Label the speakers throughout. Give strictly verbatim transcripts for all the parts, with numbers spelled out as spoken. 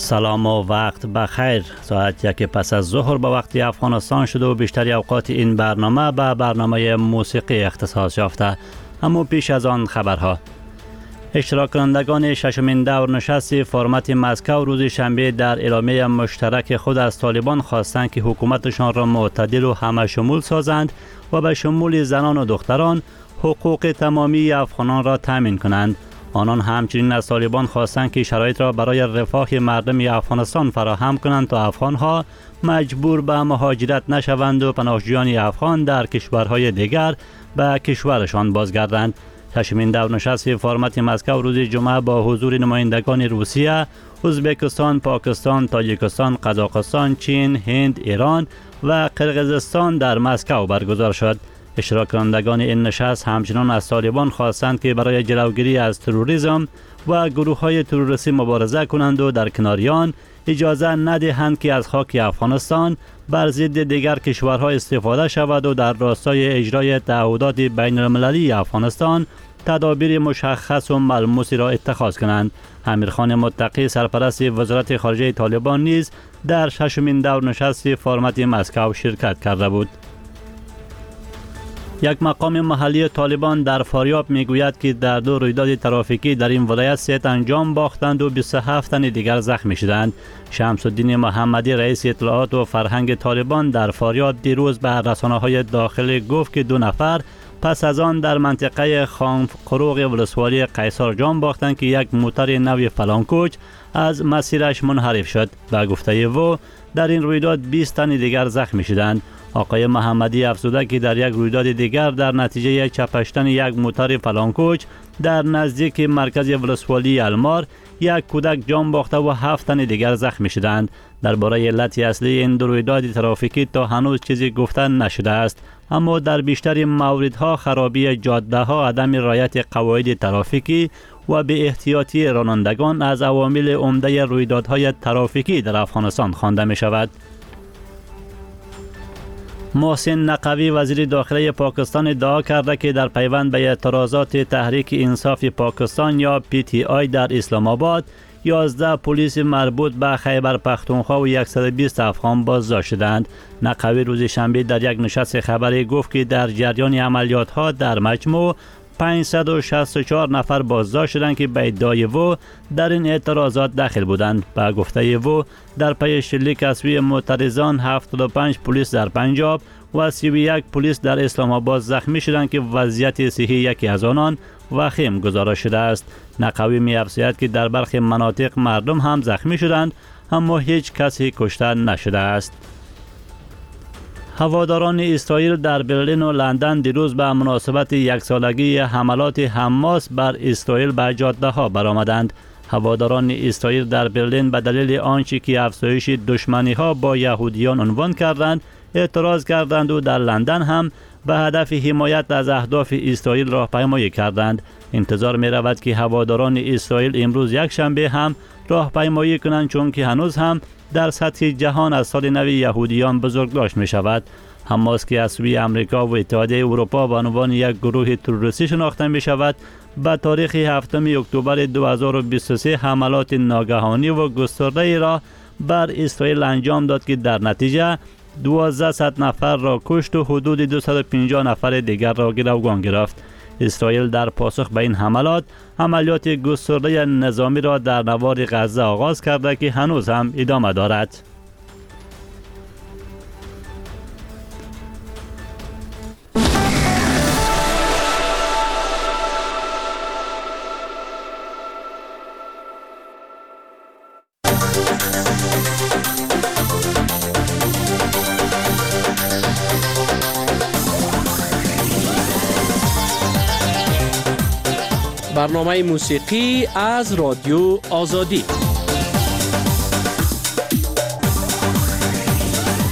Speaker 1: سلام و وقت بخیر. ساعت یک پس از ظهر به وقت افغانستان شده و بیشتری اوقات این برنامه به برنامه موسیقی اختصاص یافته. اما پیش از آن خبرها. اشتراک کنندگان ششمین دور نشست فرمت مسکو روز شنبه در اعلامیه مشترک خود از طالبان خواستند که حکومتشان را معتدل و همه شمول سازند و به شمول زنان و دختران حقوق تمامی افغانان را تامین کنند. آنان همچنین از طالبان خواستند که شرایط را برای رفاه مردم افغانستان فراهم کنند تا افغانها مجبور به مهاجرت نشوند و پناهجویان افغان در کشورهای دیگر به کشورشان بازگردند. ششمین دور نشست فرمت مسکو روز جمعه با حضور نمایندگان روسیه، ازبکستان، پاکستان، تاجیکستان، قزاقستان، چین، هند، ایران و قرقیزستان در مسکو برگزار شد. اشتراک کنندگان این نشست همچنان از طالبان خواستند که برای جلوگیری از تروریسم و گروه های تروریستی مبارزه کنند و در کناریان اجازه ندهند که از خاک افغانستان بر ضد دیگر کشورها استفاده شود و در راستای اجرای تعهدات بین المللی افغانستان تدابیر مشخص و ملموسی را اتخاذ کنند. امیرخان متقی سرپرست وزارت خارجه طالبان نیز در ششمین دور نشست فرمت مسکو شرکت کرده بود. یک مقام محلی طالبان در فاریاب میگوید که در دو رویداد ترافیکی در این ولایت سه انجام باختند و بیست و هفت تن دیگر زخمی شدند. شمس الدین محمدی رئیس اطلاعات و فرهنگ طالبان در فاریاب دیروز به رسانه‌های داخلی گفت که دو نفر پس از آن در منطقه خانقروق ولسوالی قیصر جان باختند که یک موتر نوی فلانکوچ از مسیرش منحرف شد. به گفته او در این رویداد بیست تن دیگر زخمی شدند. آقای محمدی افزوده که در یک رویداد دیگر در نتیجه چپشتن یک موتر فلانکوچ در نزدیک مرکز ولسوالی المار یک کودک جان باخته و هفت تن دیگر زخمی شدند. درباره علت اصلی این دو رویداد ترافیکی تا هنوز چیزی گفته نشده است، اما در بیشتر موردها خرابی جاده ها، عدم رعایت قواعد ترافیکی و بی احتیاطی رانندگان از عوامل عمده رویدادهای ترافیکی در افغانستان خوانده می شود. محسن نقوی وزیر داخلی پاکستان ادعا کرده که در پیوند به اعتراضات تحریک انصاف پاکستان یا پی تی آی در اسلام آباد یازده پلیس مربوط به خیبر پختونخوا و صد و بیست افغان بازداشت شدند. نقوی روز شنبه در یک نشست خبری گفت که در جریان عملیات ها در مجموع پانصد و شصت و چهار نفر بازداشت شدند که به ادعای او در این اعتراضات داخل بودند. به گفته او در پی شلیک از سوی معترضان هفتاد و پنج پلیس در پنجاب و سی و یک پلیس در اسلام آباد زخمی شدند که وضعیت صحی یکی از آنان وخیم گزارش شده است. نقوی می افزاید که در برخی مناطق مردم هم زخمی شدند اما هیچ کسی کشته نشده است. هواداران اسرائیل در برلین و لندن دیروز به مناسبت یک سالگی حملات حماس بر اسرائیل به جاده ها برآمدند. هواداران اسرائیل در برلین به دلیل آنچه که افزایش دشمنی ها با یهودیان عنوان کردند اعتراض کردند و در لندن هم به هدف حمایت از اهداف اسرائیل راهپیمایی کردند. انتظار می رود که هواداران اسرائیل امروز یک شنبه هم راهپیمایی کنند، چون که هنوز هم در سطح جهان از سال نو یهودیان بزرگداشت می شود. حماس که از سوی امریکا و اتحادیه اروپا به عنوان یک گروه تروریستی شناخته می شود، به تاریخ هفتم اکتبر دو هزار و بیست و سه حملات ناگهانی و گسترده را بر اسرائیل انجام داد که در نتیجه دوازده نفر را کشت و حدود دویست و پنجاه نفر دیگر را گروگان گرفت. اسرائیل در پاسخ به این حملات عملیات گسترده نظامی را در نوار غزه آغاز کرده که هنوز هم ادامه دارد.
Speaker 2: برنامه موسیقی از رادیو آزادی.
Speaker 3: سلام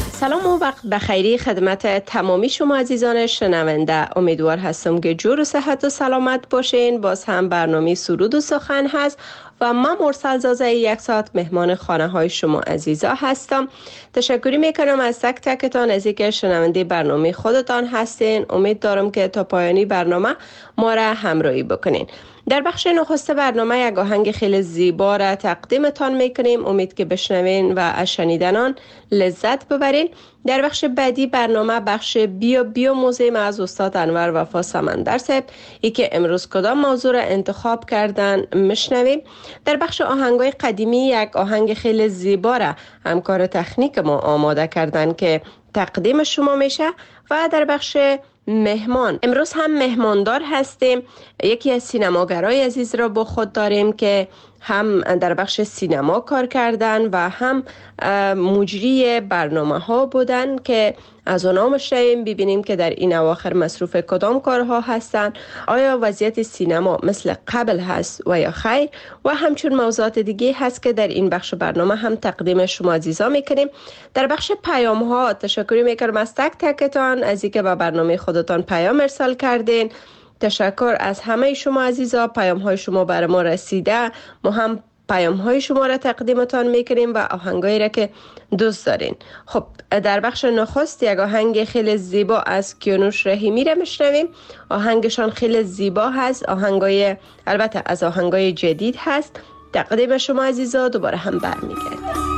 Speaker 3: همون وقت بخیری خدمت تمامی شما عزیزان شنونده. امیدوار هستم که جور و صحت و سلامت باشین. باز هم برنامه سرود و سخن هست و من مرسل زازه یک ساعت مهمان خانه های شما عزیزا هستم. تشکری میکنم از تک تکتان از اینکه شنونده برنامه خودتان هستین. امید دارم که تا پایانی برنامه ما را همراهی بکنین. در بخش نخست برنامه یک آهنگ خیلی زیبا را تقدیمتان میکنیم. امید که بشنوین و از شنیدنان لذت ببرین. در بخش بعدی برنامه بخش بیا بیا موزیم از استاد انور وفا سمندر صاحب، ای که امروز کدام موضوع را انتخاب کردن میشنویم. در بخش آهنگای قدیمی یک آهنگ خیلی زیبا را همکار تکنیک ما آماده کردن که تقدیم شما میشه. و در بخش مهمان امروز هم مهماندار هستیم. یکی از سینماگرای عزیز را با خود داریم که هم در بخش سینما کار کردن و هم مجری برنامه ها بودن که از اونا مشتیم ببینیم که در این اواخر مصروف کدام کارها هستن، آیا وضعیت سینما مثل قبل هست و یا خیر، و همچون موضوعات دیگه هست که در این بخش برنامه هم تقدیم شما عزیزا میکنیم. در بخش پیام ها تشکری میکنم از تک تکتان از اینکه به برنامه خودتان پیام ارسال کردین. تشکر از همه شما عزیزا. پیام های شما بر ما رسیده، ما هم پیام های شما را تقدیمتان میکنیم و آهنگایی را که دوست دارین. خب در بخش نخست یک آهنگ خیلی زیبا از کیانوش رحیمی را میشنویم. آهنگشان خیلی زیبا هست، آهنگای البته از آهنگای جدید هست. تقدیم شما عزیزا دوباره هم برمیگردیم.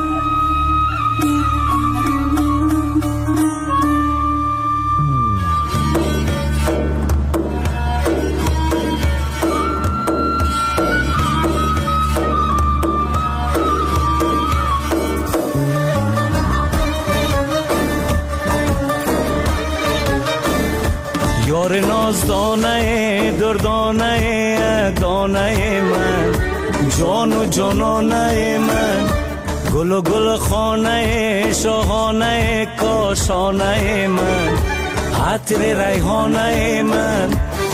Speaker 4: یار نازدانه دردانه دانه من، جان و جانانه من، گل و گل خانه شاهانه کاشانه من، عطر ریحانه من.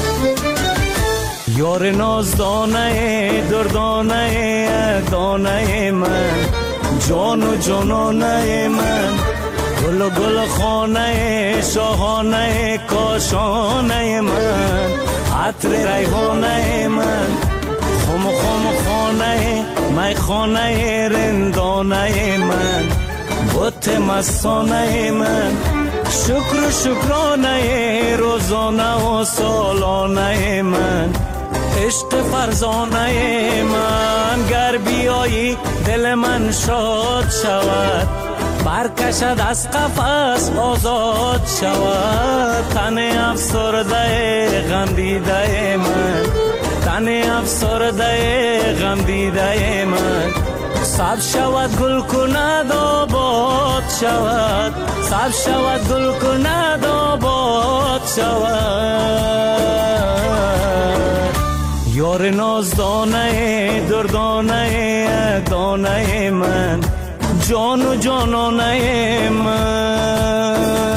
Speaker 4: یار نازدانه دردانه دانه من، جان و جانانه من، گل و گل خانه شاهانه کاشانه من، عطر ریحانه من، خم خم خانه می خانه رندانه من، بت مستانه من، شکر شکرانه روزانه و سالانه من، عشق فرزانه من. گر بیایی دل من شاد شود، برکشد از قفس آزاد شود. تن افسرده غم دیده من، تن افسرده غم دیده من، سب شود گل کند آباد شود، سب شود گل کند آباد شود. یار نازدانه دردانه دانه من، جان و جانانه من.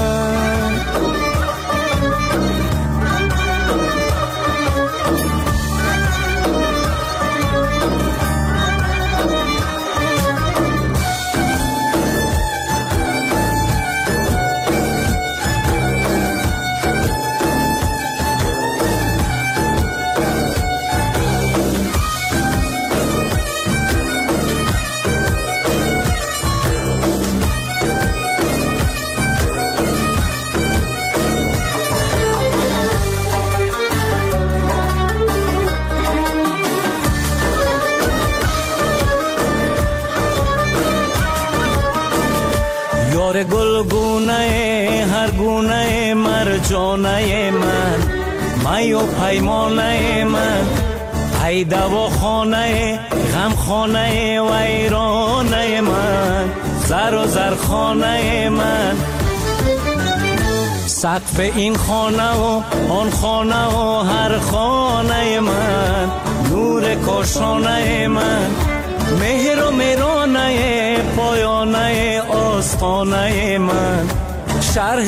Speaker 4: گلگونه هر گونه مرجانه من، می و پیمانه من، ای دواخانه غم خانه و ایرانه من، زر و زرخانه من، سقف این خانه و آن خانه و هر خانه من، نور کاشانه من، مهر و مهرانه پایانه آستانه من، شرح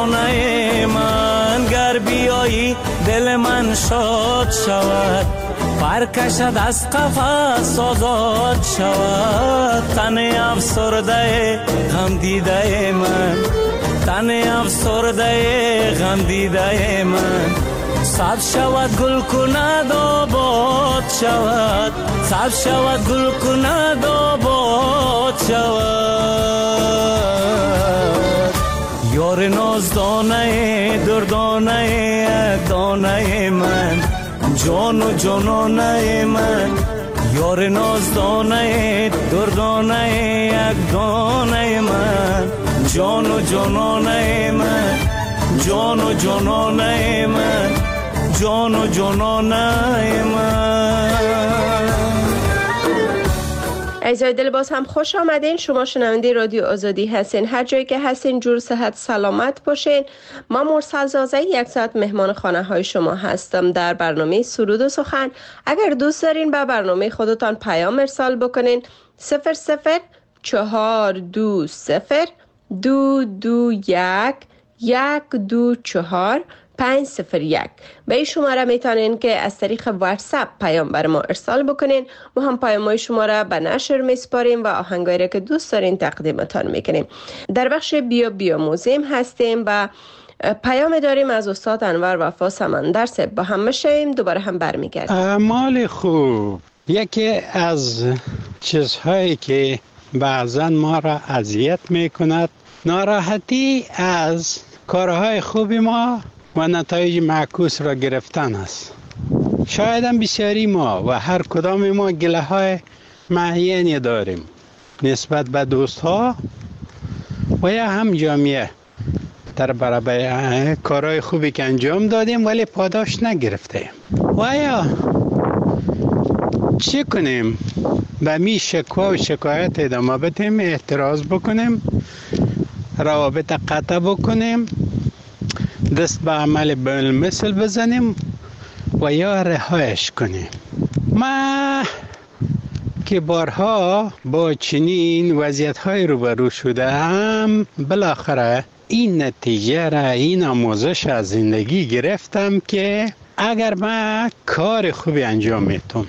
Speaker 4: افسانه من. گر بیایی دل من شاد شود، برکشد از قفس آزاد شود. تن افسرده غم دیده من، تن افسرده غم دیده من. صد شود گل کند آباد شود، صد شود گل کند آباد شود. یار نازدانه دردانه دانه من، جان و جانانه من. یار نازدانه دردانه یک دانه من، جان و جانانه من، جان و جانانه من، جان و جانانه من.
Speaker 3: عزیزای دل باز هم خوش آمدین. شما شنونده رادیو آزادی هستین. هر جایی که هستین جور صحت سلامت باشین. ما مرسل زازه یک ساعت مهمان خانه های شما هستم در برنامه سرود و سخن. اگر دوست دارین به برنامه خودتان پیام ارسال بکنین صفر صفر چهار دو صفر دو دو یک یک دو چهار پنج صفر یک. به این شماره میتونین که از طریق واتساپ پیام بر ما ارسال بکنین. ما هم پیام‌های شما را به نشر میسپاریم و آهنگایی را که دوست دارین تقدیمتان میکنیم. در بخش بیا بیا موزیم هستیم و پیام داریم از استاد انور وفا سمندر صاحب. با هم میشیم دوباره هم برمیگردیم.
Speaker 5: اعمال خوب یکی از چیزهایی که بعضا ما را اذیت میکند ناراحتی از کارهای خوب ما و نتایج معکوس را گرفتن است. شاید هم بسیاری ما و هر کدام ما گله های معینی داریم نسبت به دوست ها و یا هم جامعه در برابر کارهای خوبی که انجام دادیم ولی پاداش نگرفتیم. و یا چی کنیم؟ به می شکوا و شکایت ادامه بدیم، اعتراض بکنیم، روابط قطع بکنیم، دست به عمل بالمثل بزنیم و یا رهایش کنیم. ما که بارها با چنین وضعیت های روبرو شده هم بالاخره این نتیجه را، این آموزش از زندگی گرفتم که اگر من کار خوبی انجام میتونم،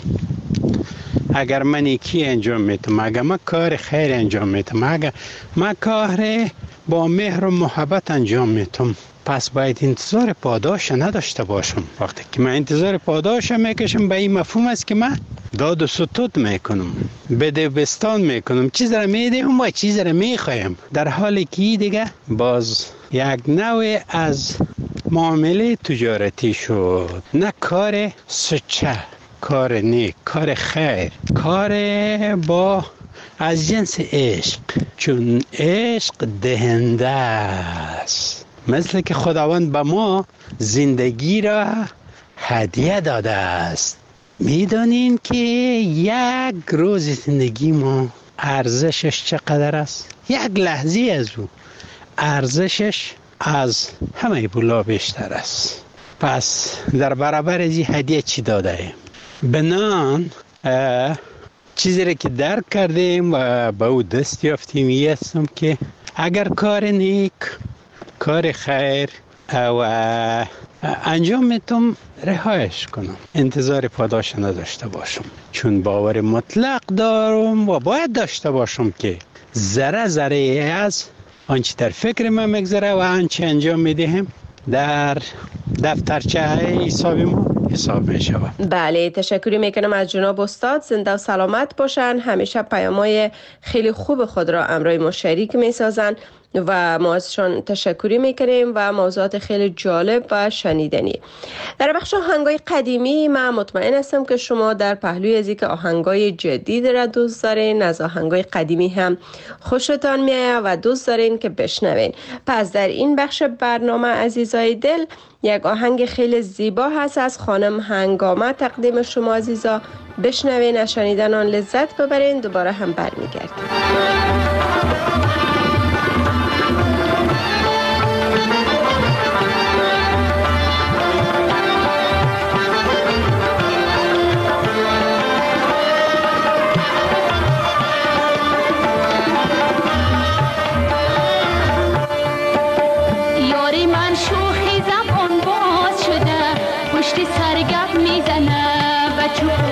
Speaker 5: اگر من نیکی انجام میتونم، اگر من کار خیر انجام میتونم، اگر من کار با مهر و محبت انجام میتونم، پس باید انتظار پاداش نداشته باشم. وقتی که من انتظار پاداش میکشم به این مفهوم است که من داد و ستود میکنم، بده بستان میکنم، چیز را میدهم و چیز را میخوایم، در حالی که دیگه باز یک نوع از معامله تجارتی شد، نه کار سچه، کار نیک، کار خیر، کار با از جنس عشق، چون عشق دهنده است. مثل که خداوند به ما زندگی را هدیه داده است. میدونین که یک روز زندگی ما ارزشش چقدر است؟ یک لحظه از او ارزشش از همه بلا بیشتر است. پس در برابر از این هدیه چی داده ایم؟ بنان چیزی را که درک کردیم و به او دست یافتیم این هستم که اگر کار نیک، کار خیر و انجام میتونم رهایش کنم، انتظار پاداش نداشته باشم، چون باور مطلق دارم و باید داشته باشم که ذره ذره از آنچه در فکر من میگذره و آنچه انجام میدهم در دفترچه حساب ما حساب می شود.
Speaker 3: بله، تشکری میکنم از جناب استاد. زنده و سلامت باشن. همیشه پیام‌های خیلی خوب خود را امرای ما شریک میسازن و ما ازشان تشکری میکنیم و موضوعات خیلی جالب و شنیدنی. در بخش آهنگای قدیمی من مطمئن هستم که شما در پهلوی از اینکه آهنگای جدید را دوست دارین، از آهنگای قدیمی هم خوشتان میاد و دوست دارین که بشنوین. پس در این بخش برنامه عزیزای دل یک آهنگ خیلی زیبا هست از خانم هنگامه تقدیم شما عزیزا. بشنوین، از شنیدن آن لذت ببرین. دوباره هم برمیگردیم.
Speaker 6: پشت سرگرد میزنه و چوب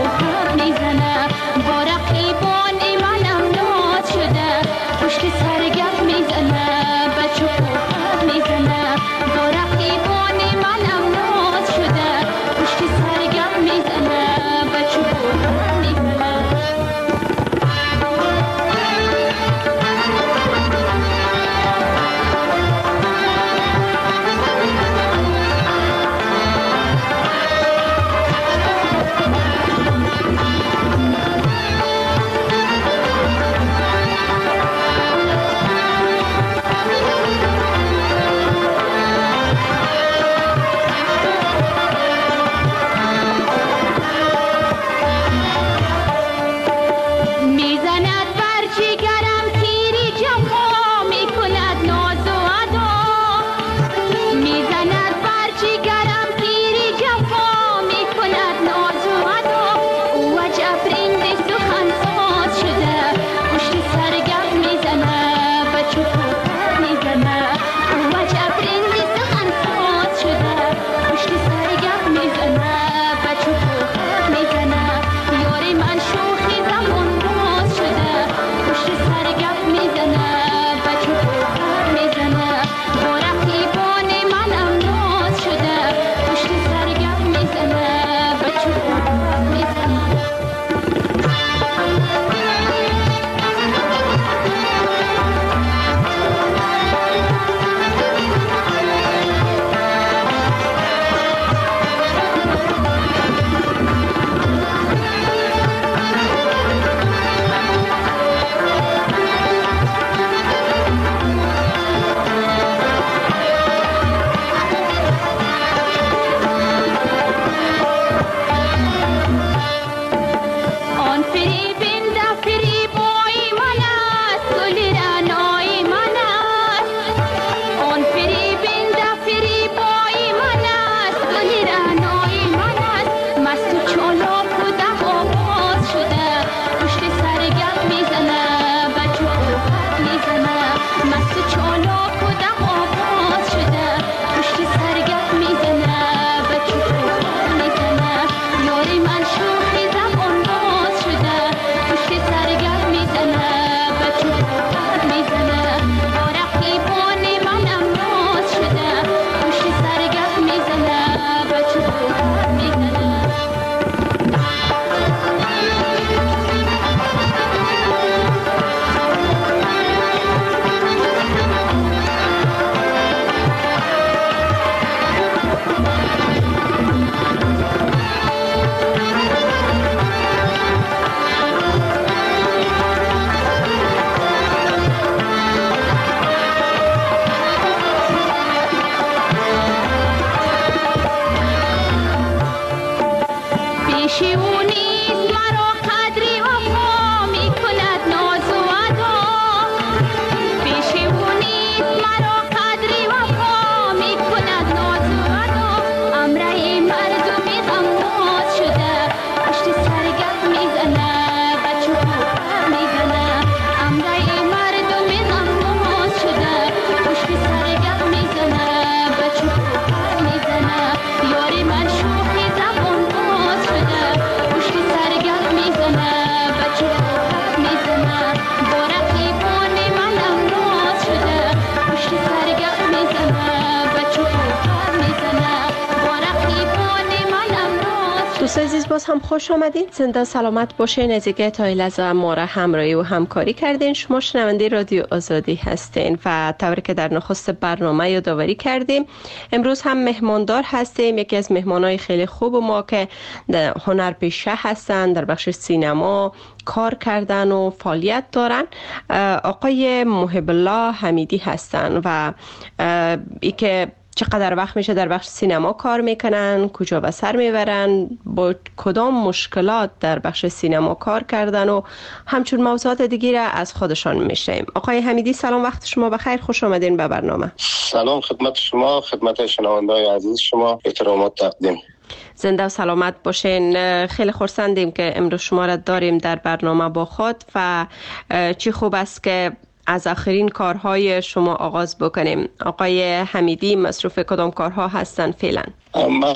Speaker 3: باز هم خوش آمدین. زنده سلامت باشین. از اینکه تا این لحظه ما را همراهی و همکاری کردین. شما شنونده رادیو آزادی هستین و طوری که در نخست برنامه یادآوری کردیم امروز هم مهماندار هستیم. یکی از مهمانای خیلی خوب ما که هنرپیشه هستن، در بخش سینما کار کردن و فعالیت دارن، آقای محب الله حمیدی هستن و ای که چقدر وقت میشه در بخش سینما کار میکنن، کجا به سر میبرن، با کدام مشکلات در بخش سینما کار کردن و همچون موضوعات دیگه را از خودشان میشنیم. آقای حمیدی سلام، وقت شما بخیر، خوش آمدین به برنامه.
Speaker 6: سلام خدمت شما، خدمت شنونده‌های عزیز شما احترامات تقدیم.
Speaker 3: زنده و سلامت باشین. خیلی خرسندیم که امروز شما را داریم در برنامه با خود و چی خوب است که از آخرین کارهای شما آغاز بکنیم. آقای حمیدی مصروف کدام کارها هستن فعلا؟
Speaker 6: من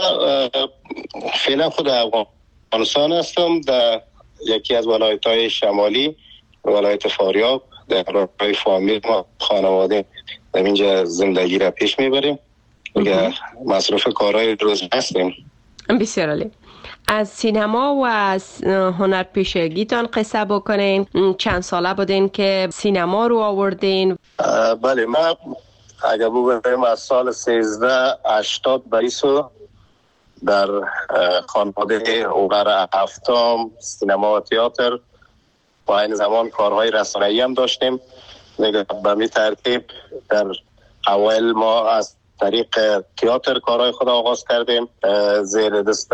Speaker 6: فعلا خود افغانستان هستم، در یکی از ولایت‌های شمالی، ولایت فاریاب، در راه فامیل ما خانواده در اینجا زندگی را پیش میبریم و مصروف کارهای روز هستیم.
Speaker 3: بسیار عالی. از سینما و از هنرپیشگیتان قصه بکنین. چند ساله بودین که سینما رو آوردین؟
Speaker 6: بله، من اگر بگویم از سال سیزده هشتاد بایسو در خانواده اوغر هفتم سینما و تئاتر با این زمان کارهای رسانه‌ای هم داشتیم. به می ترتیب در اول ما از طریق تئاتر کارهای خود آغاز کردیم زیر دست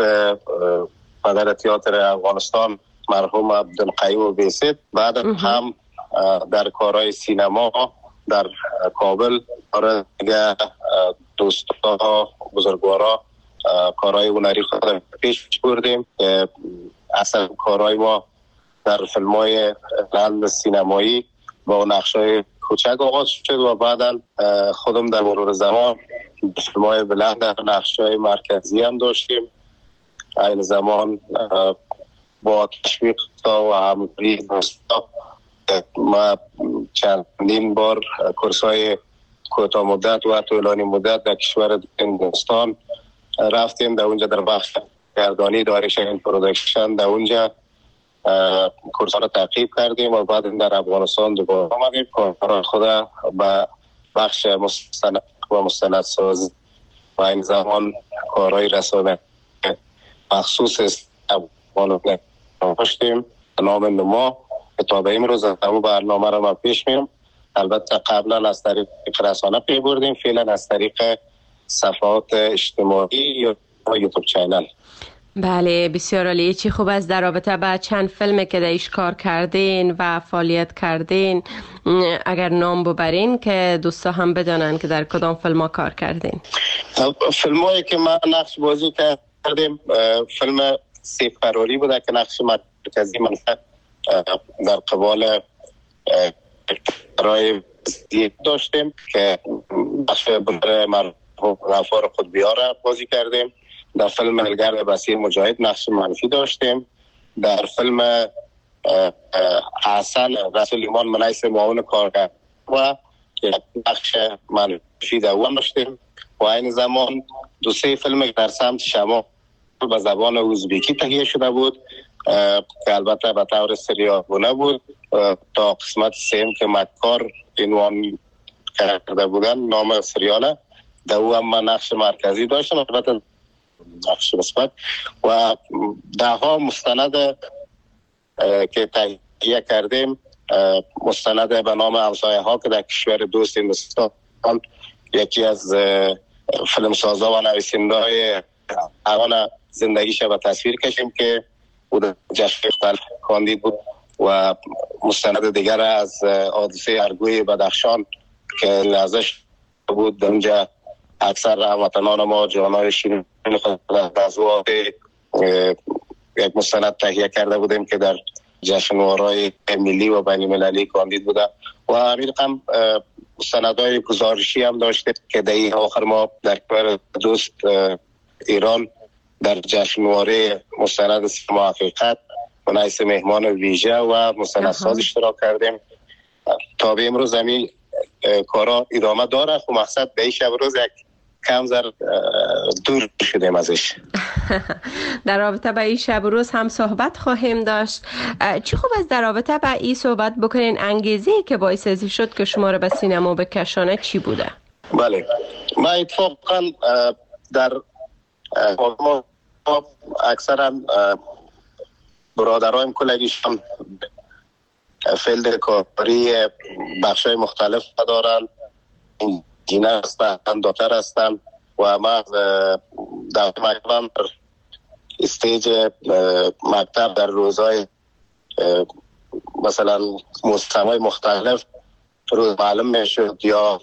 Speaker 6: پدر تئاتر افغانستان مرحوم عبدالقیوم بیسید. بعد هم در کارهای سینما در کابل کار دیگه دوستا بزرگوارا کارهای هنری خود پیش بردیم. اصلا کارهای ما در فیلم‌های لند سینمایی با نقش‌های کوچک آغاز شد و بعدا خودم در مرور زمان فیلم‌های بلند نقش‌های مرکزی هم داشتیم. این زمان با تشویق و همکاری دوستا ما چندین بار کورس‌های کوتاه مدت و طولانی مدت در کشور هندوستان رفتیم. در اونجا در بخش گردانی دایرکشن پروداکشن در اونجا کورس را تعقیب کردیم و بعد در افغانستان دوباره آمدیم کار خود به بخش مستند و مستندسازی و این زمان کارهای رسانه مخصوص افغانستان داشتیم. نام نما تا به امروز همون برنامه را ما پیش میرم. البته قبلا از طریق رسانه پی بردیم، فعلا از طریق صفحات اجتماعی یا یوتیوب چینل.
Speaker 3: بله بسیار عالی. چی خوب است در رابطه با چند فیلمی که درش کار کردین و فعالیت کردین اگر نام ببرین که دوستا هم بدانن که در کدام فیلم ها کار کردین.
Speaker 6: فیلم هایی که ما نقش بازی کردیم فیلم سیف قراری بوده که نقش مرکزی من در قبال رای زیاد داشتیم که نقش بندر مرحوم غفار قطبی‌ها را بازی کردیم. در فیلم الگرد بصیر مجاهد نقش منفی داشتیم. در فیلم حسن رسول ایمان منیس معاون کارگر و نقش منفی دوم داشتیم و این زمان دو سه فیلم در سمت شما به زبان ازبکی تهیه شده بود که البته به طور سریالگونه بود تا قسمت سیم که مکار عنوان کرده بودن نام سریاله. در او هم من نقش مرکزی داشتم البته نقش مثبت و ده ها مستند که تهیه کردیم. مستند به نام همسایه ها که در کشور دوست هندوستان یکی از فیلم سازا و نویسنده های اوان زندگیش به تصویر کشیم که بود جشن کاندید بود و مستند دیگر از حادثه ارگوی بدخشان که لازش بود در اونجا اکثر هموطنان ما جانای شیرین خود از او یک مستند تهیه کرده بودیم که در جشنواره‌های ملی و بین المللی کاندید بوده و همین رقم مستندهای گزارشی هم داشته که در آخر ما در کار دوست ایران در جشنواره مستند سینما حقیقت و نایس مهمان ویژه و مستندساز اشتراک کردیم. تا به امروز همین کارا ادامه داره. خب مقصد به شب روز یک کم زر دور شدیم ازش.
Speaker 3: در رابطه با این شب روز هم صحبت خواهیم داشت. چی خوب است در رابطه با این صحبت بکنین؟ انگیزه که باعث ازی شد که شما رو به سینما بکشانه چی بوده؟
Speaker 6: بله، ما اتفاقا در ما اکثرا برادرایم کلگیشان فیلد کاری بخشای مختلف دارن، انجینر هستن، دکتر هستن و ما در مکتبم در استیج مکتب در روزهای مثلا مستمای مختلف روز معلوم میشد یا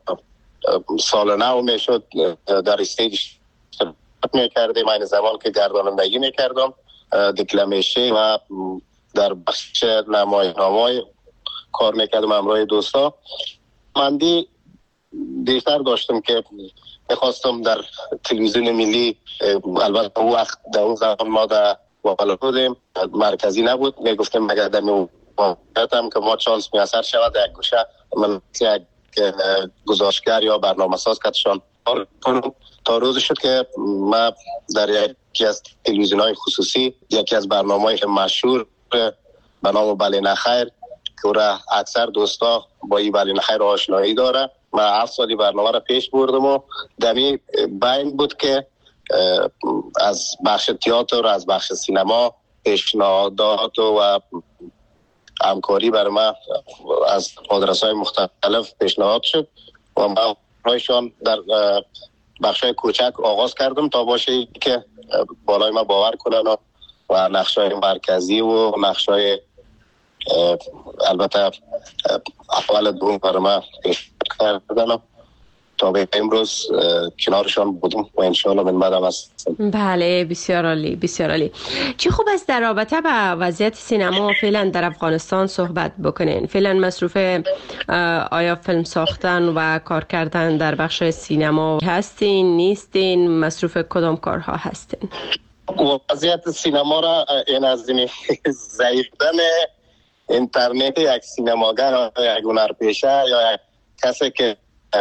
Speaker 6: سال نو میشد در استیج میکردیم. این زمان که گردانندگی میکردم دکلمیشن و در بخش نمایشنامه‌های کار میکردم همراه دوستا. من دی دیگر داشتم که میخواستم در تلویزیون ملی، البته اون وقت در اون زمان ما در واقعا بودیم مرکزی نبود، میگفتم مگر در موقعیتم که ما چانس میسر شود یک گوشه من یک گزارشگر یا برنامه ساز کتشان کنم. تا روز شد که ما در یکی از تلویزیون های خصوصی یکی از برنامه های مشهور به نام بله نخیر که را اکثر دوستا با این بله نخیر آشنایی داره، ما هفت سالی برنامه را پیش بردم و دمی بین بود که از بخش تئاتر، از بخش سینما پیشنهادات و همکاری بر ما از مدرس‌های مختلف پیشنهاد شد و ما رایشان در بخشای کوچک آغاز کردم تا باشه که بالای ما باور کنن و نقشای مرکزی و نقشای البته اول دوم بر ما پیش کردن تا به امروز کنارشان بودیم و انشاءالله من بعدم هستم.
Speaker 3: بله، بسیار عالی، بسیار عالی. چی خوب است در رابطه با وضعیت سینما فعلا در افغانستان صحبت بکنین؟ فعلا مصروف آیا فیلم ساختن و کار کردن در بخش سینما هستین، نیستین؟ مصروف کدام کارها هستین؟
Speaker 6: وضعیت سینما را این از این ضعیف بودن اینترنت یک سینماگر یا یک هنرپیشه یا یک کسی که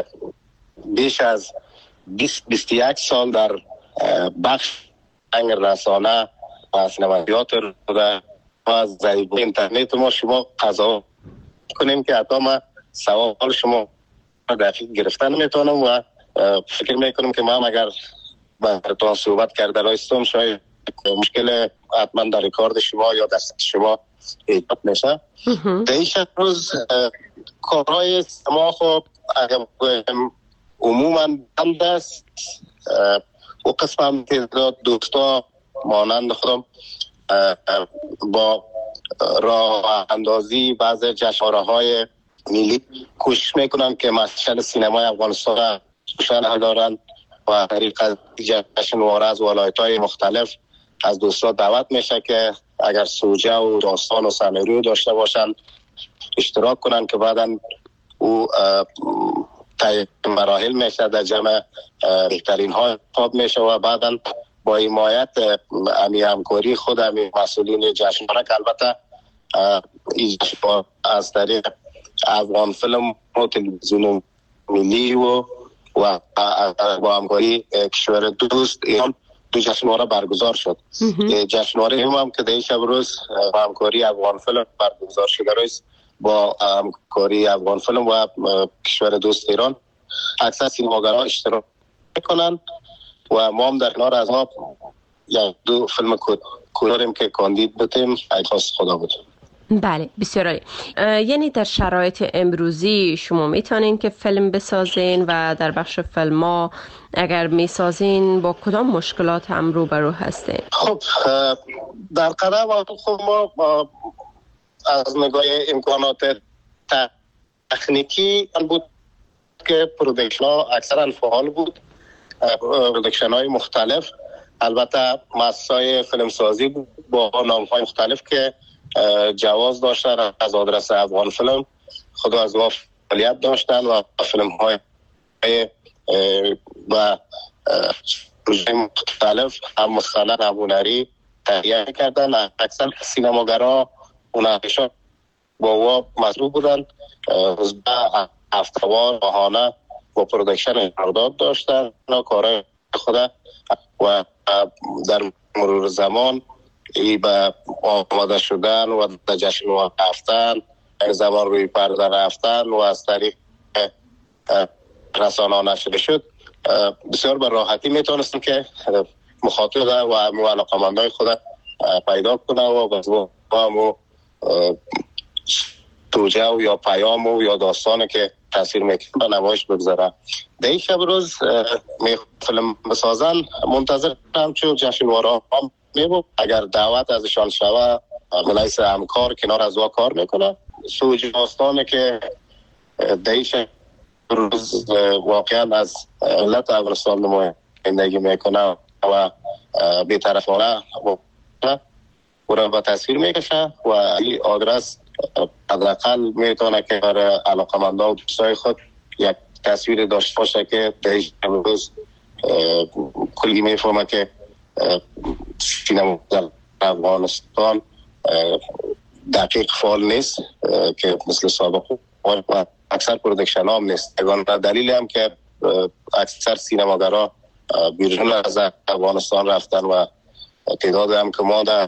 Speaker 6: بیش از بیست بیست و یک سال در بخش انگ رسانه و سینما تئاتر بوده و ضعیف اینترنت ما شما قضاوت کنیم که حتی ما سوال شما دقیق گرفتن نمیتونم و فکر میکنم که ما اگر براتون صحبت کرده رایستم شاید مشکل حتما در ریکارد شما یا دست شما ایجاد میشه. دیش روز کارهای سینما خب اگر عموما بند است و قسم هم که دوستا مانند خودم با راه اندازی بعض جشنواره های ملی کوشش میکنن که مشعل سینمای افغانستان را روشن دارن و طریق جشنواره از ولایت های مختلف از دوستا دعوت میشه که اگر سوژه و داستان و سناریو داشته باشن اشتراک کنن که بعدا او طی مراحل میشه در جمع بهترین ها انتخاب میشه و بعدا با حمایت امی همکاری خود امی مسئولین جشنواره که البته از طریق افغان فیلم و تلویزیون ملی و و با همکاری کشور دوست ایران دو جشنواره برگزار شد. جشنواره هم, هم که در شب روز با همکاری افغان فیلم برگزار شده است با همکاری افغان فیلم و کشور دوست ایران اکثر سینماگرها اشتراک میکنن و ما هم در کنار از ما یک دو فیلم کوریم که کاندید بودیم خواست خدا بود.
Speaker 3: بله بسیار عالی. یعنی در شرایط امروزی شما میتونین که فیلم بسازین و در بخش فیلم ها اگر میسازین با کدام مشکلات هم روبرو هستین؟
Speaker 6: خب در قدم خب ما از نگاه امکانات تکنیکی بود که پرودکشن ها اکثرا فعال بود، پرودکشن های مختلف، البته مؤسسه‌های فیلم سازی بود با نام های مختلف که جواز داشتن از آدرس افغان فیلم، خود از ما فعالیت داشتن و فیلم های و پروژه مختلف هم مستند هم هنری تهیه کردن. اکثر سینماگرها هنرپیشا با او مطلوب بودن، هفته‌وار ماهانه با پرودکشن قرارداد داشتن و کارهای خود و در مرور زمان ای به آماده شدن و در جشن رفتن، زمان روی پرده رفتن و از طریق رسانه نشر شد، بسیار به راحتی میتونستیم که مخاطب و علاقه‌مندای خود پیدا کنه و با همو توجه و یا پیام و یا داستانی که تاثیر میکنه به نمایش بگذاره. در این شب روز می فیلم بسازن منتظر همچون جشنواره هم میبود، اگر دعوت ازشان شوه ملیس همکار کنار از وا کار میکنه. سوژه داستانی که در این شب روز واقعا از ملت افغانستان نمایندگی میکنه و بی‌طرفانه او را به تصویر میکشه و این آدرس حداقل میتونه که برای علاقه‌مندان و دوستای خود یک تصویر داشته باشه که در امروز کلی میفهمه که سینما در افغانستان دقیق فعال نیست که مثل سابق و اکثر پرودکشن هم نیست. دلیل هم که اکثر سینماگرها بیرون از افغانستان رفتن و تعداد هم که ما در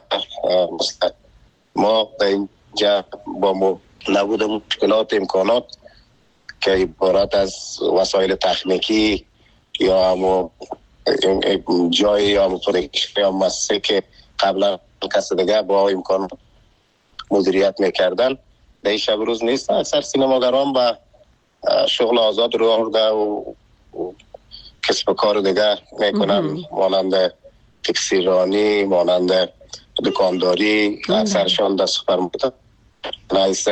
Speaker 6: ما در اینجا با نبود مشکلات امکانات که عبارت از وسایل تکنیکی یا هم جای یا پرودکشن یا مؤسسه که قبلا کس دیگه با امکان مدیریت میکردن در این شب روز نیست. اکثر سینماگران با شغل آزاد رو آورده و کسب کار دیگه میکنن، مانند تکسیرانی، مانند دکانداری، اکثرشان در سوپرمارکت نایس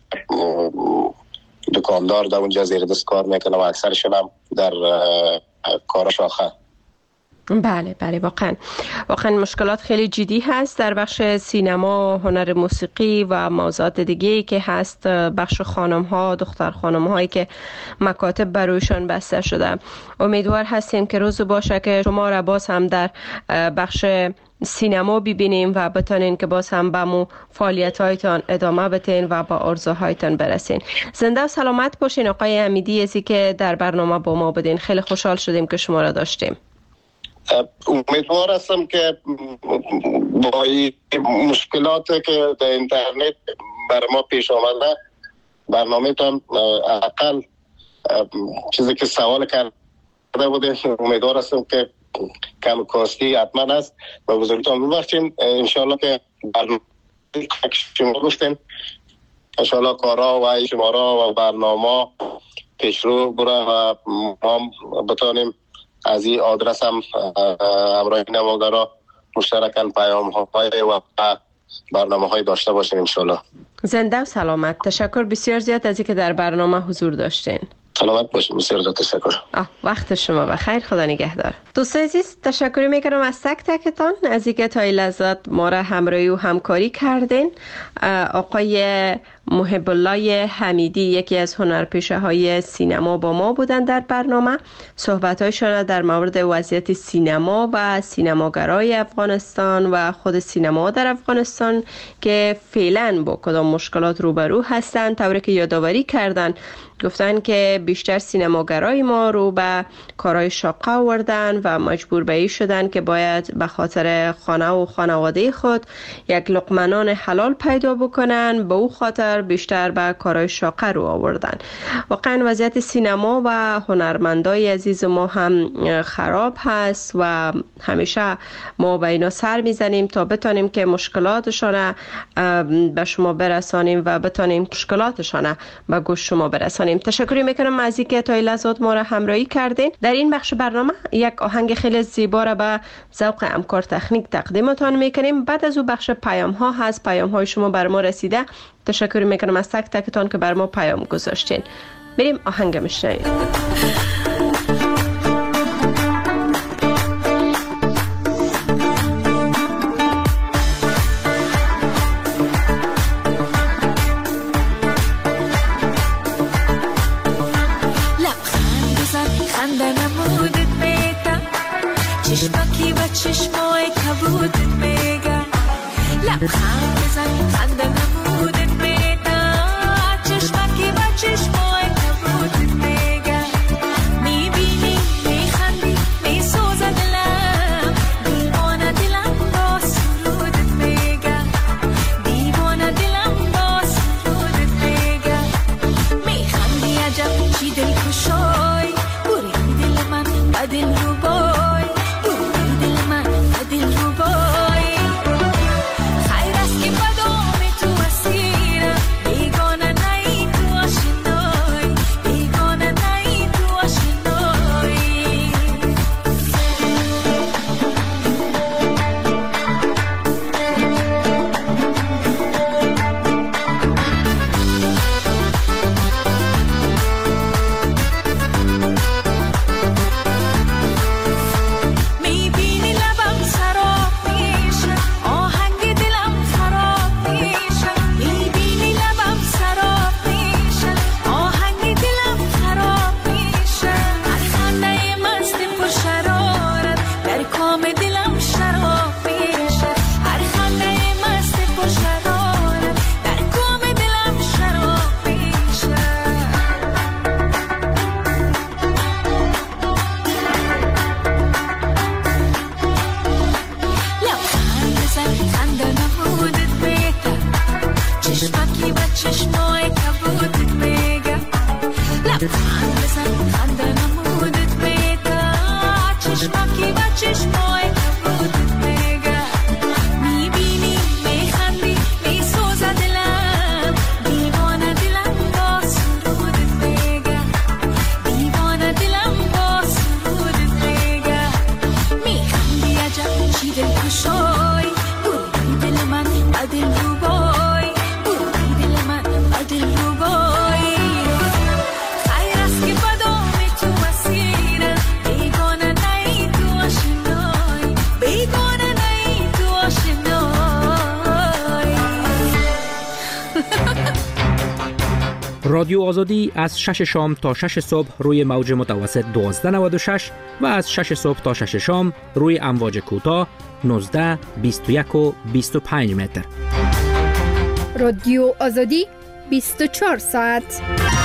Speaker 6: دکاندار در اونجا زیر دست کار میکنن و اکثرشان هم در کار شاخه.
Speaker 3: بله بله واقعا واقعا مشکلات خیلی جدی هست در بخش سینما، هنر موسیقی و موضوعات دیگه که هست. بخش خانم ها، دختر خانم هایی که مکاتب برایشان بسته شده. امیدوار هستیم که روز باشه که شما را باز هم در بخش سینما ببینیم و بتونین که باز هم به مو فعالیت هایتان ادامه بدین و با آرزوهایتان برسین. زنده و سلامت باشین آقای حمیدی، ازی که در برنامه با ما بدین. خیلی خوشحال شدیم که شما را داشتیم.
Speaker 6: امیدوار هستم که با مشکلاتی که در اینترنت بر ما پیش آمده برنامه تان اقل چیزی که سوال کرده بوده، امیدوار هستم که کم کاستی حتما است و بزرگتان ببخشین. انشاءالله که برنامه شما گفتین انشاءالله کارها و شمارا و برنامه پیش رو بره و ما بتانیم از این آدرس هم همراه نماگرها مشترکاً پیام های و برنامه های داشته باشیم انشاءالله.
Speaker 3: زنده و سلامت. تشکر بسیار زیاد از اینکه در برنامه حضور داشتین.
Speaker 6: سلامت باشیم. بسیار زیاد تشکر.
Speaker 3: وقت شما بخیر. خدا نگهدار. دوستان عزیز تشکر میکنم از تک تکتان از اینکه تا این لحظات ما را همراهی و همکاری کردین. آقای محب الله حمیدی یکی از هنرپیشه های سینما با ما بودن در برنامه. صحبت هایشان در مورد وضعیت سینما و سینماگرای افغانستان و خود سینما در افغانستان که فعلا با کدام مشکلات روبرو هستند طوری که یادآوری کردن. گفتن که بیشتر سینماگرای ما رو به کارهای شاقه آوردن و مجبور به این شدن که باید به خاطر خانه و خانواده خود یک لقمه نان حلال پیدا بکنن. به او خاطر تئاتر بیشتر به کارهای شاقه رو آوردن. واقعا وضعیت سینما و هنرمندای عزیز ما هم خراب هست و همیشه ما به اینا سر میزنیم تا بتانیم که مشکلاتشان به شما برسانیم و بتانیم مشکلاتشان به گوش شما برسانیم. تشکر میکنم از اینکه تا این لحظات ما را همراهی کردین. در این بخش برنامه یک آهنگ خیلی زیبا را به ذوق همکار تکنیک تقدیمتان میکنیم. بعد از او بخش پیام ها هست. پیام های شما بر ما رسیده. تشکر میکنم از تک تکتان که بر ما پیام گذاشتین. بریم آهنگ میشنویم.
Speaker 7: چشمکی و چشمای کبودت میگه لبخند بزن خنده نمودت میگه چشمکی و چشمای کبودت میگه میبینی میخندی میسوزه دلم دیوانه دلم با سرودت میگه دیوانه دلم با سرودت میگه میخندی عجب چی دلکشای بوری دل من و دل رو بای
Speaker 2: رادیو آزادی از شش شام تا شش صبح روی موج متوسط دوازده نود و شش و از شش صبح تا شش شام روی امواج کوتاه نوزده، بیست و یک و بیست و پنج متر.
Speaker 8: رادیو آزادی بیست و چهار ساعت.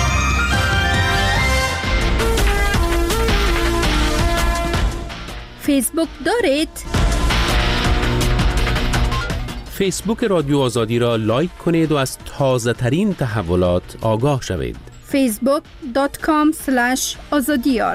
Speaker 8: فیسبوک دارید؟
Speaker 9: فیسبوک رادیو آزادی را لایک کنید و از تازه ترین تحولات آگاه شوید.
Speaker 8: فیسبوک دات کام اسلش آزادیار.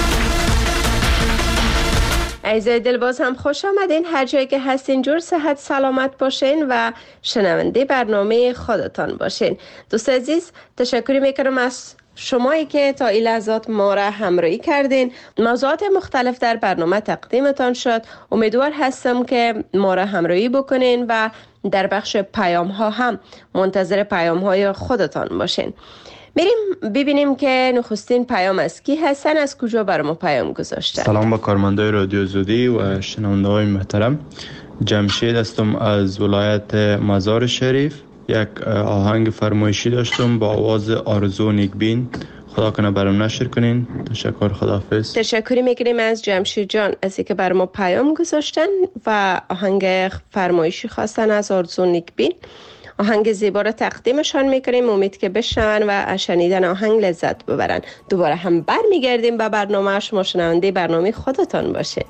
Speaker 3: عزیزای دل باز هم خوش آمدین. هر جایی که هستین جور صحت سلامت باشین و شنونده برنامه خودتان باشین. دوست عزیز تشکر میکنم از شمایی که تا این لحظات ما را همراهی کردین. موضوعات مختلف در برنامه تقدیمتان شد. امیدوار هستم که ما را همراهی بکنین و در بخش پیام ها هم منتظر پیام های خودتان باشین. میریم ببینیم که نخستین پیام از کی هستن، از کجا برام پیام گذاشتن.
Speaker 10: سلام با کارمندای رادیو آزادی و شنونده های محترم. جمشید هستم از ولایت مزار شریف. یک آهنگ فرمایشی داشتم با آواز آرزو نیکبین. خدا کنه برام نشر کنین. تشکر، خداحافظ.
Speaker 3: تشکری میکنیم از جمشید جان از اینکه برام پیام گذاشتن و آهنگ فرمایشی خواستن از آرزو نیکبین. آهنگ زیبا را تقدیمشان میکنیم. امید که بشنون و از شنیدن آهنگ لذت ببرن. دوباره هم بر میگردیم به برنامه. شما شنونده برنامه خودتان باشه.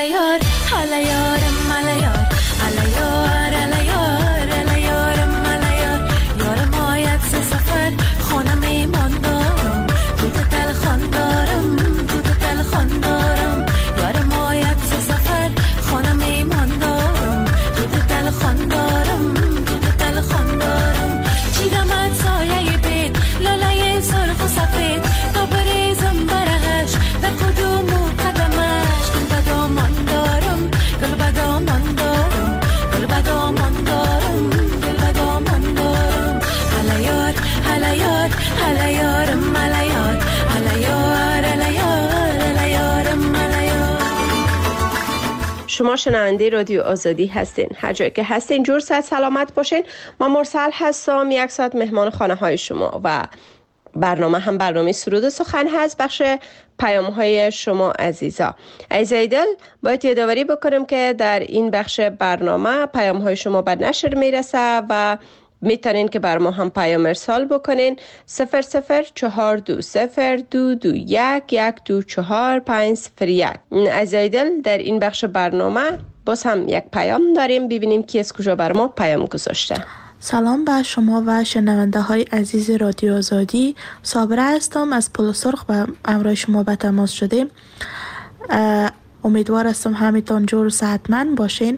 Speaker 7: Alayar, alayaram, alayar, alayar, alayar, alayaram, alayar. Yaram ayat se safar, khona mehman daram, tu to tel khandaram, tu to tel khandaram. Yaram ayat se safar, khona mehman daram, tu to tel khandaram, tu to tel khandaram. Chidamat soyaye bet, lalaye sarf o safed, to berezam barahash, dar kudumu qadamash, gul badam daram, gul badam daram, gul badam daram, gul badam daram. Halayar, halayar, halayaram, halayar, halayar, halayar, halayaram, halayar.
Speaker 3: شما شنونده رادیو آزادی هستین. هر جایی که هستین جور صحت سلامت باشین. ما مرسل هستم، یک ساعت مهمان خانه های شما و برنامه هم برنامه سرود و سخن هست، بخش پیام های شما عزیزا. عزیزای دل، باید یادآوری بکنم که در این بخش برنامه پیام های شما به نشر میرسه و میتونین که بر ما هم پیام ارسال بکنین. صفر صفر چهار دو صفر دو دو یک یک دو چهار پنج صفر یک. عزیزای دل، در این بخش برنامه باز هم یک پیام داریم، ببینیم کی از کجا بر ما پیام گذاشته.
Speaker 11: سلام به شما و شنونده های عزیز رادیو آزادی. صابره هستم از پل سرخ و همراه شما به تماس شدیم. امیدوار هستم همتون جور و صحتمند باشین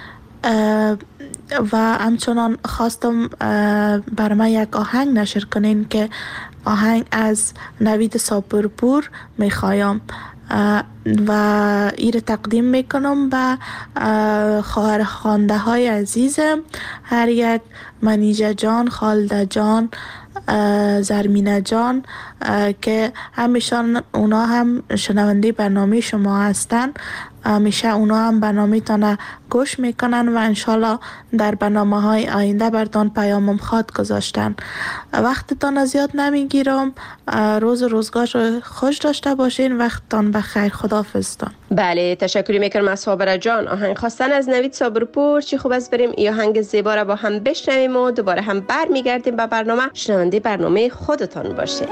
Speaker 11: و همچنان خواستم برای یک آهنگ نشر کنین که آهنگ از نوید صابرپور میخوایم و ایر تقدیم میکنم به خواهر خوانده های عزیزم، هر یک منیجه جان، خالده جان، زرمینه جان که همیشان اونا هم شنونده برنامه شما هستن. همیشه اونا هم برنامه تانه گوش میکنن و انشالله در برنامه های آینده بردان پیامم خواد گذاشتن. وقتتان زیاد نمیگیرم، روز و روزگار خوش داشته باشین. وقتتان بخیر، خداحافظتان.
Speaker 3: بله، تشکری میکنم از صابره جان. آهنگ خواستن از نوید صابرپور، چی خوب است بریم این آهنگ زیبا را با هم بشنویم و دوباره هم بر میگردیم به برنامه. شنونده برنامه خودتان باشه.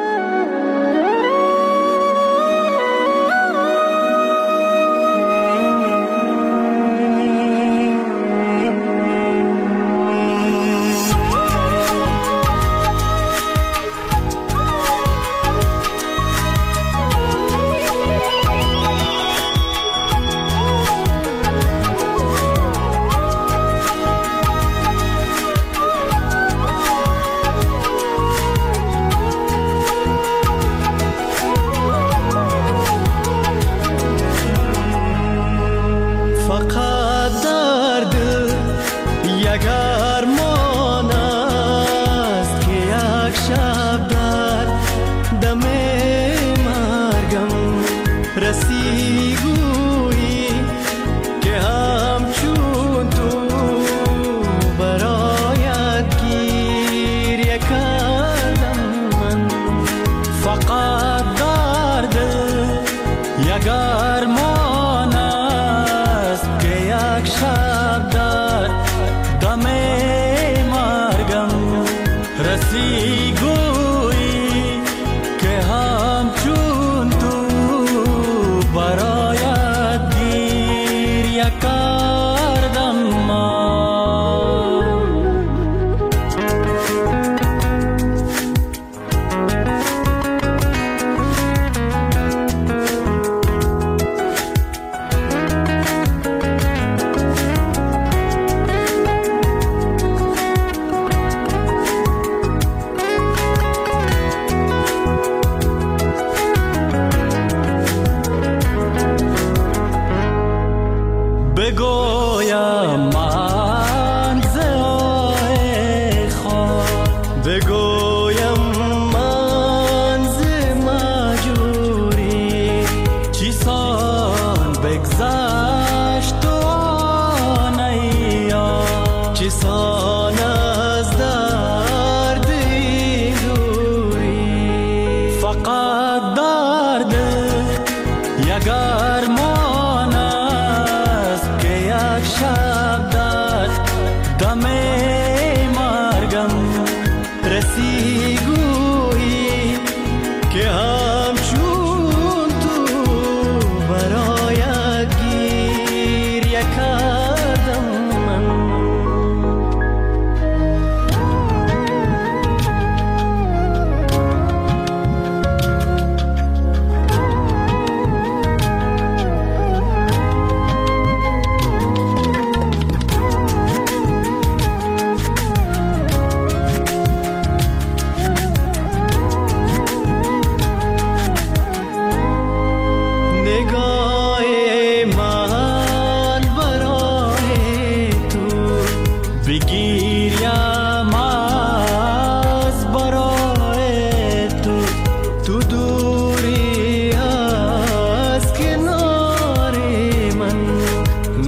Speaker 4: که همچون تو برایت گیر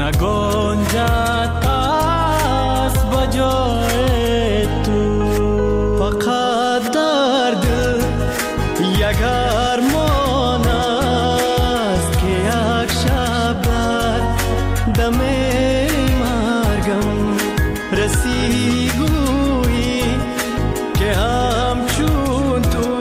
Speaker 4: نگنجد از بجای تو. فقط درد یک ارمان است که یک شب در دم مرگم رسی گویی که همچون تو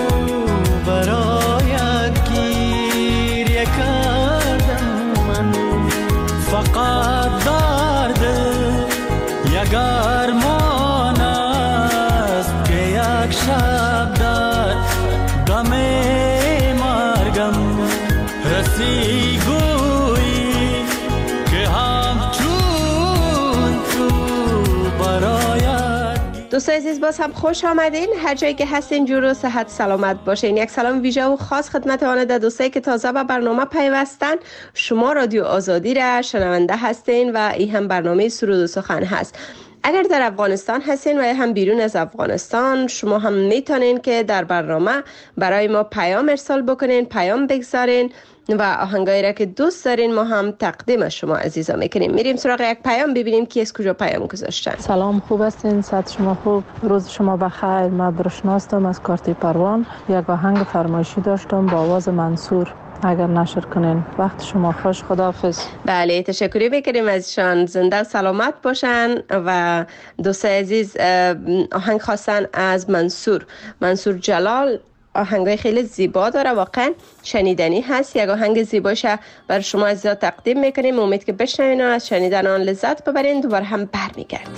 Speaker 4: برایت گیریه کردم من. فقط درد یک ارمان است که یک شب در دم مرگم رسی گویی که همچون تو برایت.
Speaker 3: دوستان عزیز باز هم خوش آمدین. هر جایی که هستین جور و صحت سلامت باشین. یک سلام ویژه و خاص خدمت آن دوستایی که تازه به برنامه پیوستن. شما رادیو آزادی را شنونده هستین و این هم برنامه سرود و سخن هست. اگر در افغانستان هستین و یا هم بیرون از افغانستان، شما هم میتونین که در برنامه برای ما پیام ارسال بکنین، پیام بگذارین و آهنگایی را که دوست دارین ما هم تقدیم شما عزیزا میکنیم. میریم سراغ یک پیام ببینیم کی از کجا پیام گذاشتن.
Speaker 12: سلام، خوب هستین؟ صحت شما خوب؟ روز شما بخیر. من برشناستم از کارتی پروان. یک آهنگ فرمایشی داشتم با آواز منصور، اگر نشر کنین. وقت شما خوش، خداحافظ.
Speaker 3: بله، تشکری میکنیم ازشان. زنده سلامت باشن. و دوست عزیز آهنگ خواستن از منصور منصور جلال. آهنگای خیلی زیبا داره، واقعا شنیدنی هست. یک آهنگ زیباش بر شما عزیزا تقدیم میکنیم. امید که بشنوین و از شنیدن آن لذت ببرین. دوباره هم برمیگردیم.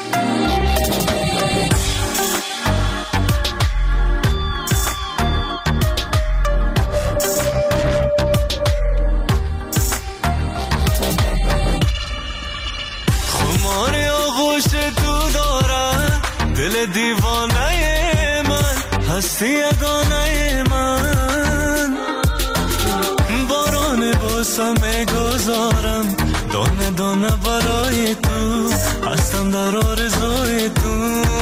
Speaker 4: خمار آغوش تو دارم دل دیوانه من، هستی یگانه من. باران باسم گذارم دانه دانه برای تو، هستم در آرزوی تو.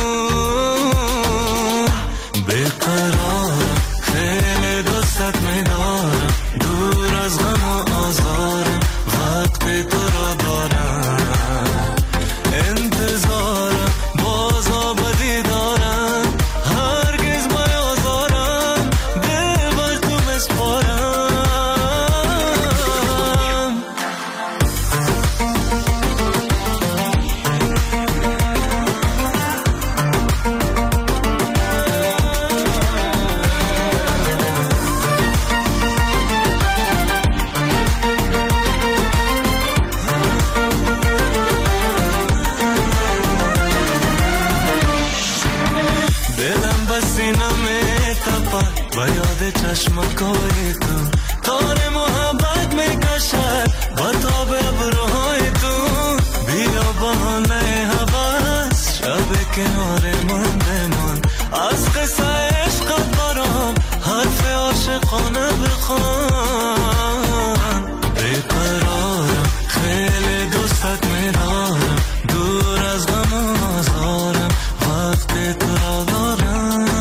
Speaker 4: بیقرارم خیلی دوستت میدارم، دور از غم و آزارم وقتی تو را دارم. انتظارم باز آبادی دارم، هرگز میازارم دل بر تو مسپارم. و یاد چشمکای تو تار محبت میکشد با تاب ابروهای تو. بیا بهانه هوس شب کنار من بمان، از قصه عشقت برام حرف عاشقانه بخوان. بیقرارم خیلی دوستت میدارم، دور از غم و آزارم وقتی تو را دارم.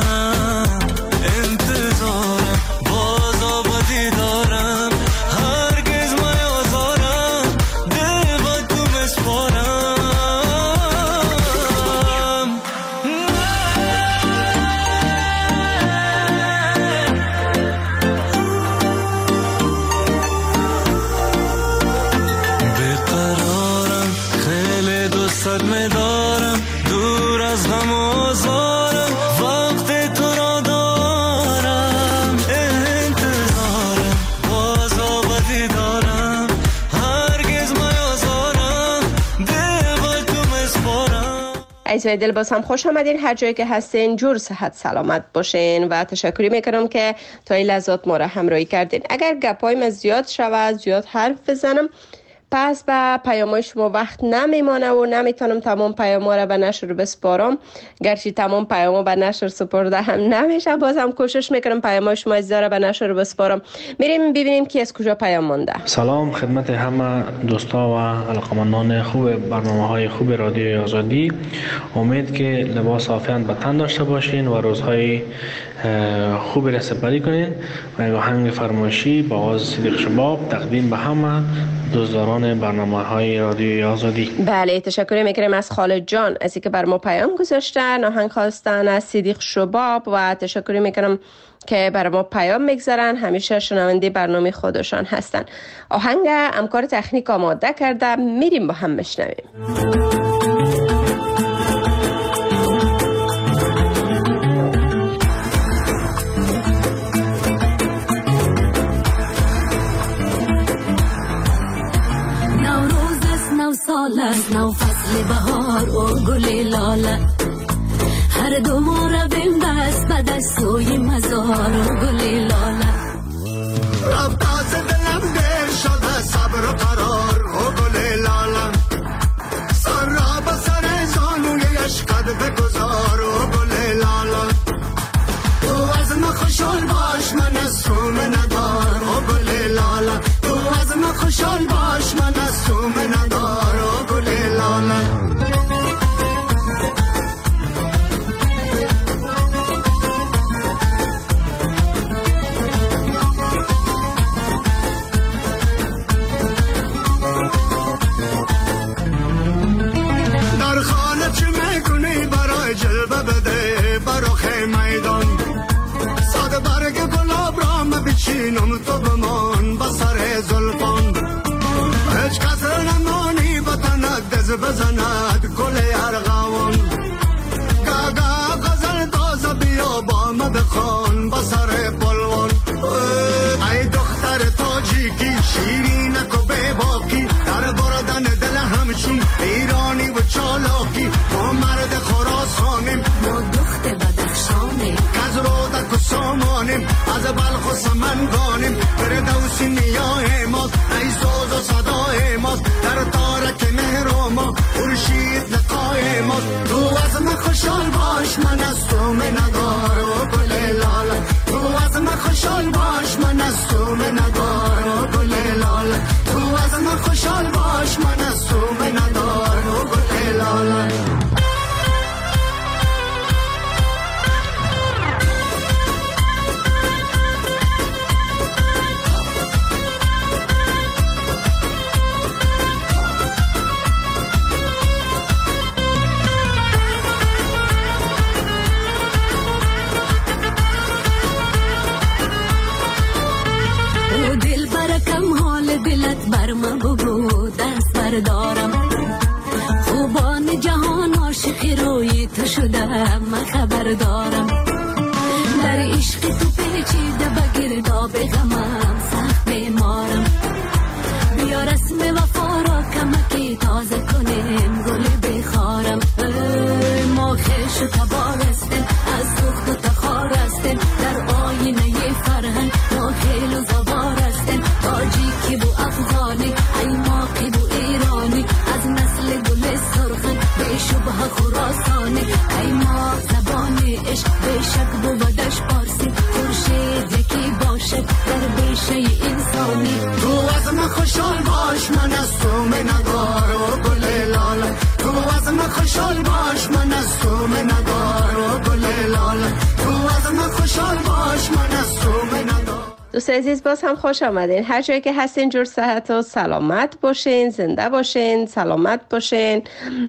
Speaker 3: عزیزای دل باز هم خوش آمدین. هر جایی که هستین جور صحت سلامت باشین و تشکری میکنم که تا این لحظات ما را همراهی کردین. اگر گپایم از زیاد شود، زیاد حرف بزنم، پس به پیامای شما وقت نمیمانه و نمیتونم تمام پیاما را به نشر بسپارم. گرچه تمام پیاما به نشر سپرده هم نمیشه، باز هم کوشش میکنم پیامای شما از را به نشر بسپارم. میریم ببینیم کی از کجا پیام مونده.
Speaker 13: سلام خدمت همه دوستا و علاقمندان خوب برنامه های خوب رادیو آزادی. امید که لباس عافیت به تن داشته باشین و روزهای خوبی را سپری کنین و یک آهنگ فرمایشی با آواز صدیق شباب تقدیم به همه دوستداران برنامه های رادیوی آزادی.
Speaker 3: بله، تشکر میکنیم از خالد جان از اینکه بر ما پیام گذاشتن، آهنگ خواستن از صدیق شباب و تشکر میکنم که بر ما پیام میگذارن، همیشه شنونده برنامه خودشان هستن. آهنگ همکار تکنیک آماده کرده، میریم با هم بشنویم.
Speaker 7: سال است نو فصل بهار و گل لاله، هر دو ما رویم دست به دست سوی مزار و گل لاله.
Speaker 14: رفت از دلم دل شده صبر و قرار و گل لاله، سر را به سر زانوی عشقت بگذار و گل لاله. تو از من خوشحال باش من از تو ندار و گل لاله، تو از من خوشحال باش من از تو ندار و گل لاله. در خانه چه میکنی برای جلوه بده براخ میدان، ساده برگ گلاب را مبچینم تو بمان بسر زلفان. هیچ کس نمانی بطنک دز بزند گل ارغوان، گاگا غزل تازه بیا با ما بخوان بسر پلوان. ای دختر تاجیکی شیرینک و بیباکی، در بردن دل همچون ایرانی و چالاکی. ما مرد خراسانیم،
Speaker 7: ما دخت بدخشانیم،
Speaker 14: از رودک و سامانیم، از بلخ و سمنگانیم. فردوسی نیاه ماست، ای سوز و صدای ماست، در تارک مهر ما خورشید لقای ماست. تو از من خوشحال باش من از تو ندار و گل لاله، تو از من خوشحال باش من از تو ندار و گل لاله، تو از من خوشحال باش من از تو ندار و گل لاله.
Speaker 7: دلت بر من بگو دست بردارم، خوبان جهان عاشق روی تو شدم من خبر دارم. در عشق تو پیچیده به گرداب غمم سخت بیمارم، بیا رسم وفا را کمکی تازه کنیم گل بخارم. ما خیش و تبار هستیم از دخت و تخار هستیم، در آینه فرهنگ ما خیل و زبار هستیم. تاجیکی بو افغانی ای ماقی بو ایرانی، از نسل گل سرخن به شبه خراسانی. ای ما زبانی عشق به شک بو بدش پارسی، خورشید یکی باشد در بیشه انسانی.
Speaker 14: تو از من خوشحال باش من از تو ندار و گل لاله، تو از من خوشحال باش من از تو ندار و گل لاله، تو از من خوشحال باش من از تو ندار.
Speaker 3: دوست عزیز باز هم خوش آمدین. هر جایی که هستین جور صحت و سلامت باشین، زنده باشین، سلامت باشین.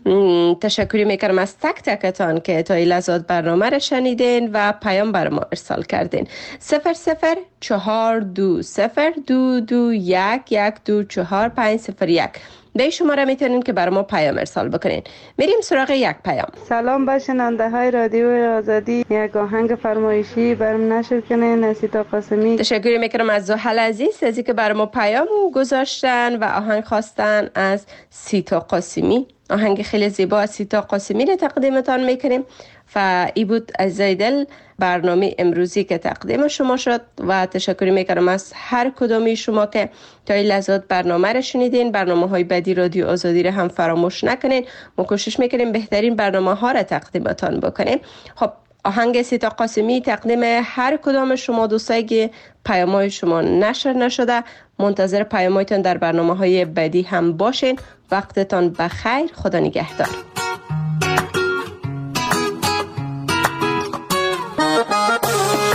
Speaker 3: تشکری میکنم از تک تکتان که تا این لحظات برنامه را شنیدین و پیام بر ما ارسال کردین. صفر صفر چهار دو صفر دو دو یک یک دو چهار پنج صفر یک به شماره میتونین که بر ما پیام ارسال بکنین. میریم سراغ یک پیام.
Speaker 15: سلام به شنونده های رادیو آزادی، یک آهنگ فرمایشی برام نشر کنین از سیتا قاسمی.
Speaker 3: تشکر میکنم از زحل عزیز از اینکه بر ما پیام گذاشتن و آهنگ خواستن از سیتا قاسمی. آهنگ خیلی زیبا از سیتا قاسمی رو تقدیمتان میکنیم و ای بود عزیزای دل برنامه امروزی که تقدیم شما شد و تشکر میکنم از هر کدومی شما که تا این لحظات برنامه رو شنیدین. برنامه های بعدی رادیو آزادی رو هم فراموش نکنین. ما کوشش میکنیم بهترین برنامه ها رو تقدیمتان بکنیم. خب آهنگ سیتا قاسمی تقدیم هر کدام شما دوستایی که پیام‌های شما نشر نشده. منتظر پیام‌هایتان در برنامه‌های بعدی هم باشین. وقتتان بخیر. خدا نگهدار.
Speaker 14: Oh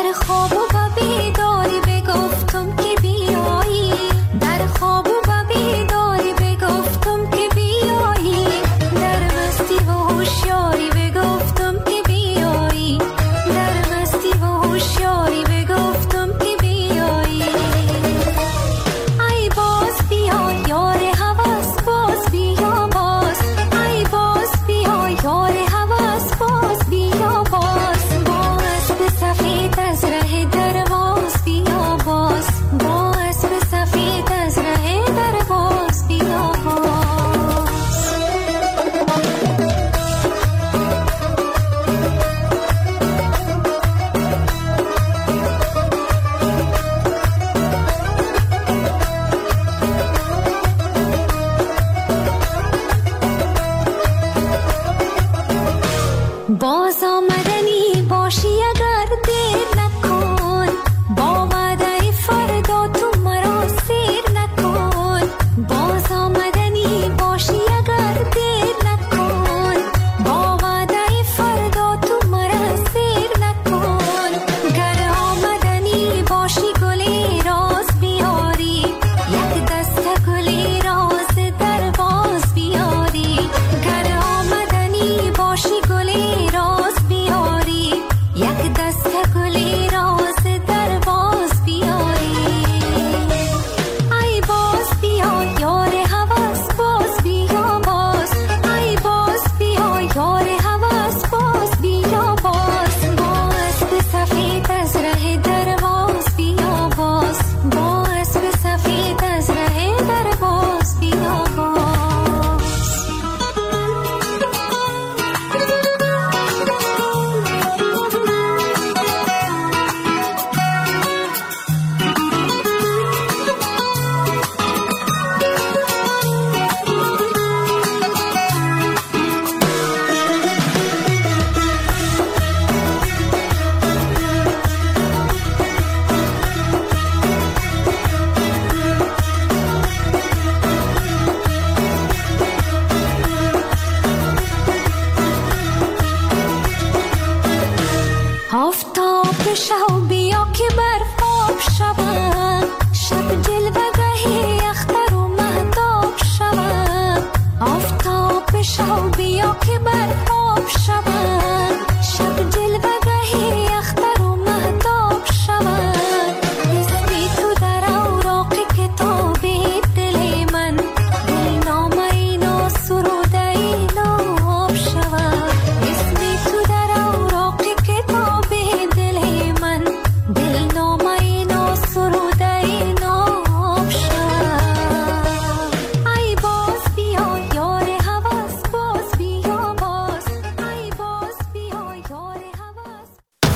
Speaker 7: در خواب و بیداری بگفتم که بیایی، در خواب و بیداری بگفتم که بیایی، در مستی و هوشیاری بگفتم که بیایی، در مستی و هوشیاری بگفتم که بیایی. ای باز بیا یار هوس، باز بیا باز، ای باز بیا یار هوس، باز بیا باز، با اسب سفید از ره درواز بیا باز، با اسب سفید از ره درواز بیا باز. باز آمدنی باشی اگر دیر نکن، با وعده فردا تو مرا سیر نکن. باز آمدنی باشی اگر دیر نکن، با وعده فردا تو مرا سیر نکن. گر آمدنی باشی گلی راز بیاری، یک دست گلی راز در باز بیاری. گر آمدنی باشی گلی راز بیاری، یک دست گلی راز در باز بیاری. ای باز بیا یار هوس، باز بیا باز، ای باز بیا یار هوس، باز بیا باز، با اسب سفید از ره درواز بیا باز، با اسب سفید از ره درواز بیا باز. آفتاب شو بیا که برف آب شود،